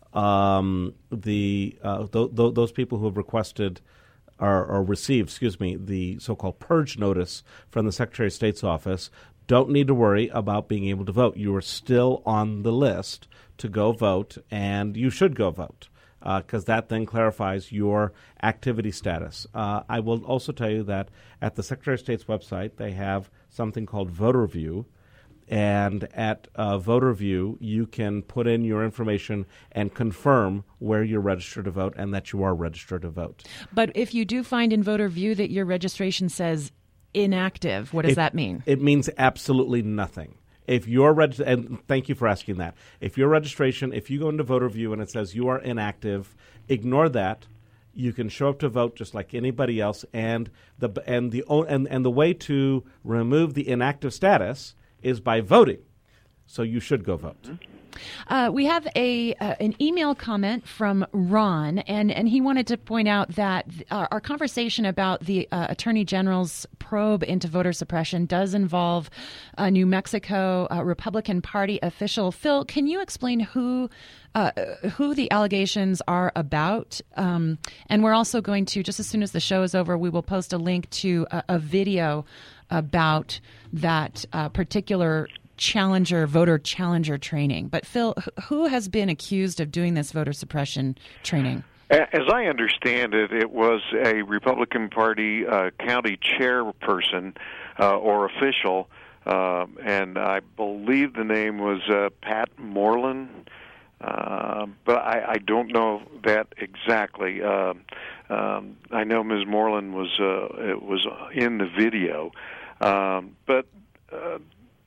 Speaker 3: um, the uh, th- th- those people who have requested or, or received, excuse me, the so-called purge notice from the Secretary of State's office don't need to worry about being able to vote. You are still on the list to go vote, and you should go vote because uh, that then clarifies your activity status. Uh, I will also tell you that at the Secretary of State's website, they have something called Voter View, and at uh, Voter View, you can put in your information and confirm where you're registered to vote and that you are registered to vote.
Speaker 1: But if you do find in Voter View that your registration says inactive, what does
Speaker 3: it,
Speaker 1: that mean?
Speaker 3: It means absolutely nothing. If your reg- and thank you for asking that. If your registration, if you go into Voter View and it says you are inactive, ignore that. You can show up to vote just like anybody else, and the and the and and the way to remove the inactive status is by voting. So you should go vote.
Speaker 1: Uh, we have a uh, an email comment from Ron, and, and he wanted to point out that our, our conversation about the uh, Attorney General's probe into voter suppression does involve a New Mexico uh, Republican Party official. Phil, can you explain who uh, who the allegations are about? Um, and we're also going to, just as soon as the show is over, we will post a link to a, a video about that uh, particular challenger, voter challenger training. But Phil, who has been accused of doing this voter suppression training?
Speaker 7: As I understand it, it was a Republican Party uh, county chairperson uh, or official, uh, and I believe the name was uh, Pat Moreland, uh, but I, I don't know that exactly. Uh, um, I know Miz Moreland was uh, it was in the video, um, but. Uh,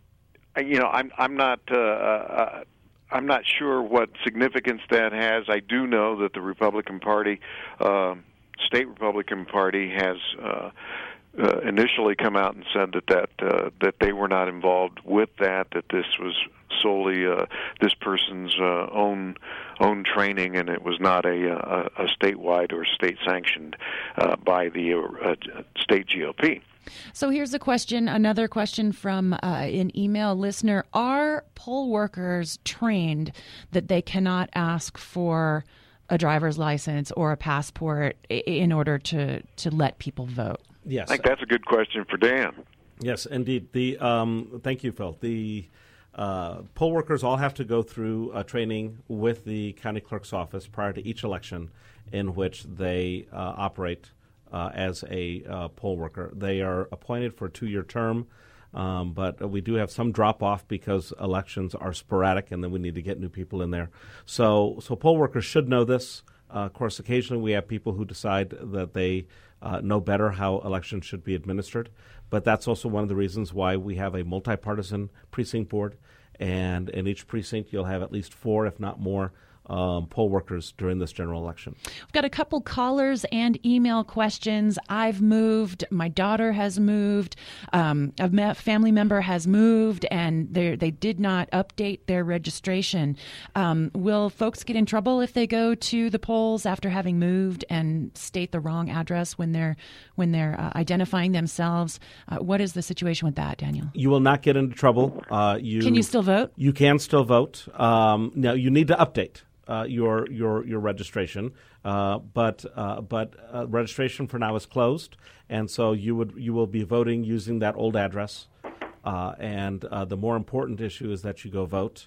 Speaker 7: You know, I'm I'm not uh, uh, I'm not sure what significance that has. I do know that the Republican Party, uh, state Republican Party, has uh, uh, initially come out and said that that uh, that they were not involved with that. That this was solely uh, this person's uh, own own training, and it was not a a, a statewide or state sanctioned uh, by the uh, state G O P.
Speaker 1: So here's a question, another question from uh, an email listener. Are poll workers trained that they cannot ask for a driver's license or a passport in order to, to let people vote?
Speaker 3: Yes.
Speaker 7: I think that's a good question for Dan.
Speaker 3: Yes, indeed. The um, Thank you, Phil. The uh, poll workers all have to go through a training with the county clerk's office prior to each election in which they uh, operate Uh, as a uh, poll worker. They are appointed for a two-year term, um, but we do have some drop-off because elections are sporadic, and then we need to get new people in there. So, so poll workers should know this. Uh, of course, occasionally we have people who decide that they uh, know better how elections should be administered, but that's also one of the reasons why we have a multi-partisan precinct board, and in each precinct you'll have at least four, if not more, Um, poll workers during this general election.
Speaker 1: We've got a couple callers and email questions. I've moved. My daughter has moved. Um, a family member has moved, and they did not update their registration. Um, will folks get in trouble if they go to the polls after having moved and state the wrong address when they're when they're uh, identifying themselves? Uh, what is the situation with that, Daniel?
Speaker 3: You will not get into trouble. Uh, you,
Speaker 1: can you still vote?
Speaker 3: You can still vote. Um, now, you need to update Uh, your your your registration, uh, but uh, but uh, registration for now is closed, and so you would you will be voting using that old address. Uh, and uh, the more important issue is that you go vote,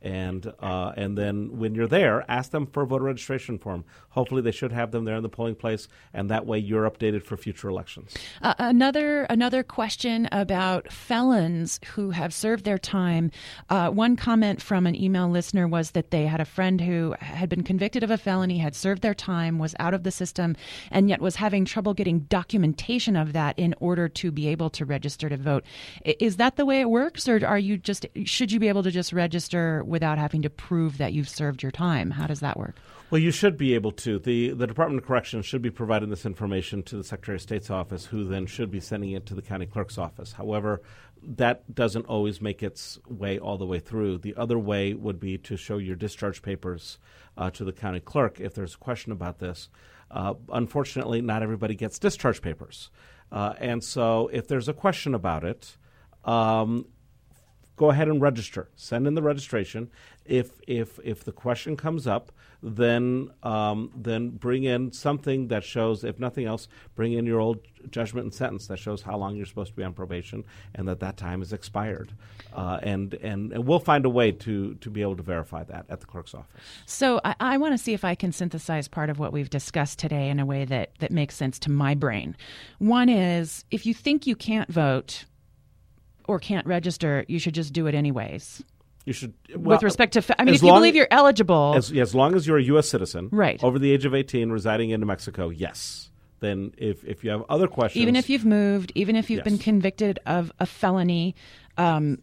Speaker 3: And uh, and then when you're there, ask them for a voter registration form. Hopefully they should have them there in the polling place, and that way you're updated for future elections.
Speaker 1: Uh, another another question about felons who have served their time. Uh, one comment from an email listener was that they had a friend who had been convicted of a felony, had served their time, was out of the system, and yet was having trouble getting documentation of that in order to be able to register to vote. Is that the way it works, or are you just should you be able to just register without having to prove that you've served your time? How does that work?
Speaker 3: Well, you should be able to. The the Department of Corrections should be providing this information to the Secretary of State's office, who then should be sending it to the county clerk's office. However, that doesn't always make its way all the way through. The other way would be to show your discharge papers uh, to the county clerk if there's a question about this. Uh, unfortunately, not everybody gets discharge papers. Uh, and so if there's a question about it, um, go ahead and register. Send in the registration. If if if the question comes up, then um, then bring in something that shows, if nothing else, bring in your old judgment and sentence that shows how long you're supposed to be on probation and that that time is expired. Uh, and, and and we'll find a way to to be able to verify that at the clerk's office.
Speaker 1: So I, I want to see if I can synthesize part of what we've discussed today in a way that, that makes sense to my brain. One is, if you think you can't vote or can't register, you should just do it anyways.
Speaker 3: You should, well,
Speaker 1: with respect to, fa- I mean, if
Speaker 3: long,
Speaker 1: you believe you're eligible,
Speaker 3: as, as long as you're a U S citizen,
Speaker 1: right,
Speaker 3: over the age of eighteen, residing in New Mexico, yes. Then, if if you have other questions,
Speaker 1: even if you've moved, even if you've
Speaker 3: yes.
Speaker 1: been convicted of a felony, um,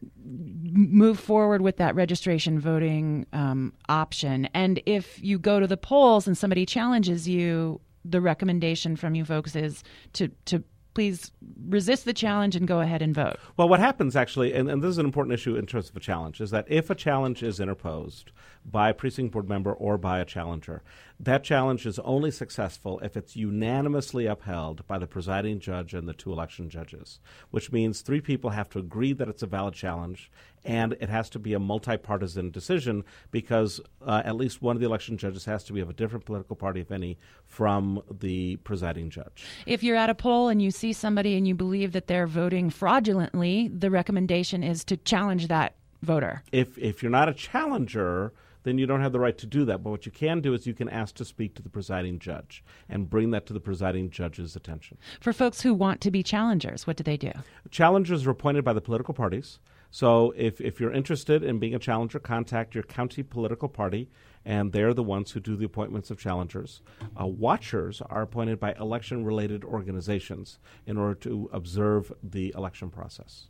Speaker 1: move forward with that registration voting um, option. And if you go to the polls and somebody challenges you, the recommendation from you folks is to to. Please resist the challenge and go ahead and vote.
Speaker 3: Well, what happens actually, and, and this is an important issue in terms of a challenge, is that if a challenge is interposed by a precinct board member or by a challenger, that challenge is only successful if it's unanimously upheld by the presiding judge and the two election judges, which means three people have to agree that it's a valid challenge, and it has to be a multi-partisan decision because uh, at least one of the election judges has to be of a different political party, if any, from the presiding judge.
Speaker 1: If you're at a poll and you see somebody and you believe that they're voting fraudulently, the recommendation is to challenge that voter.
Speaker 3: If if you're not a challenger, then you don't have the right to do that. But what you can do is you can ask to speak to the presiding judge and bring that to the presiding judge's attention.
Speaker 1: For folks who want to be challengers, what do they do? Challengers
Speaker 3: are appointed by the political parties. So if, if you're interested in being a challenger, contact your county political party, and they're the ones who do the appointments of challengers. Uh, watchers are appointed by election-related organizations in order to observe the election process.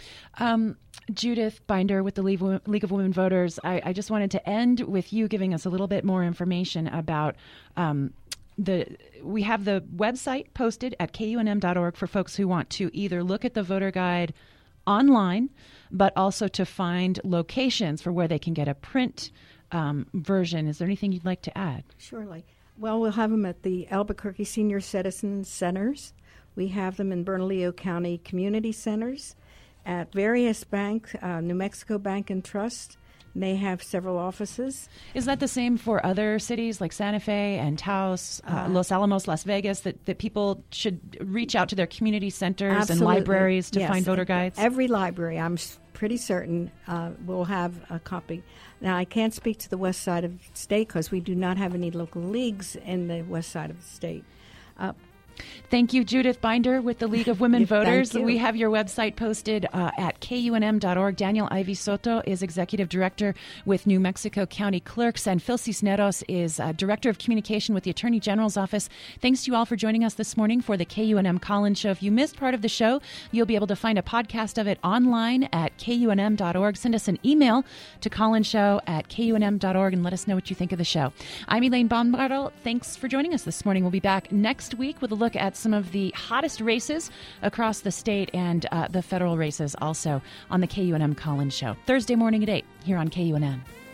Speaker 1: Um, Judith Binder with the League of Women Voters, I, I just wanted to end with you giving us a little bit more information about um, the. We have the website posted at K U N M dot org for folks who want to either look at the voter guide online, but also to find locations for where they can get a print um, version. Is there anything you'd like to add?
Speaker 2: Surely. Well, we'll have them at the Albuquerque Senior Citizen Centers. We have them in Bernalillo County Community Centers. At various banks, uh, New Mexico Bank and Trust, they have several offices.
Speaker 1: Is that the same for other cities like Santa Fe and Taos, uh, uh, Los Alamos, Las Vegas, that, that people should reach out to their community centers
Speaker 2: absolutely.
Speaker 1: and libraries to
Speaker 2: yes.
Speaker 1: find voter guides?
Speaker 2: Every library, I'm pretty certain, uh, will have a copy. Now, I can't speak to the west side of the state because we do not have any local leagues in the west side of the state. Uh,
Speaker 1: Thank you, Judith Binder with the League of Women Voters.
Speaker 2: Thank you.
Speaker 1: We have your website posted uh, at K U N M dot org. Daniel Ivy Soto is Executive Director with New Mexico County Clerks, and Phil Cisneros is uh, Director of Communication with the Attorney General's Office. Thanks to you all for joining us this morning for the K U N M Collins Show. If you missed part of the show, you'll be able to find a podcast of it online at K U N M dot org. Send us an email to collinshow at K U N M dot org and let us know what you think of the show. I'm Elaine Baumgartel. Thanks for joining us this morning. We'll be back next week with a look at some of the hottest races across the state and uh, the federal races also on the K U N M Collins Show. Thursday morning at eight here on K U N M.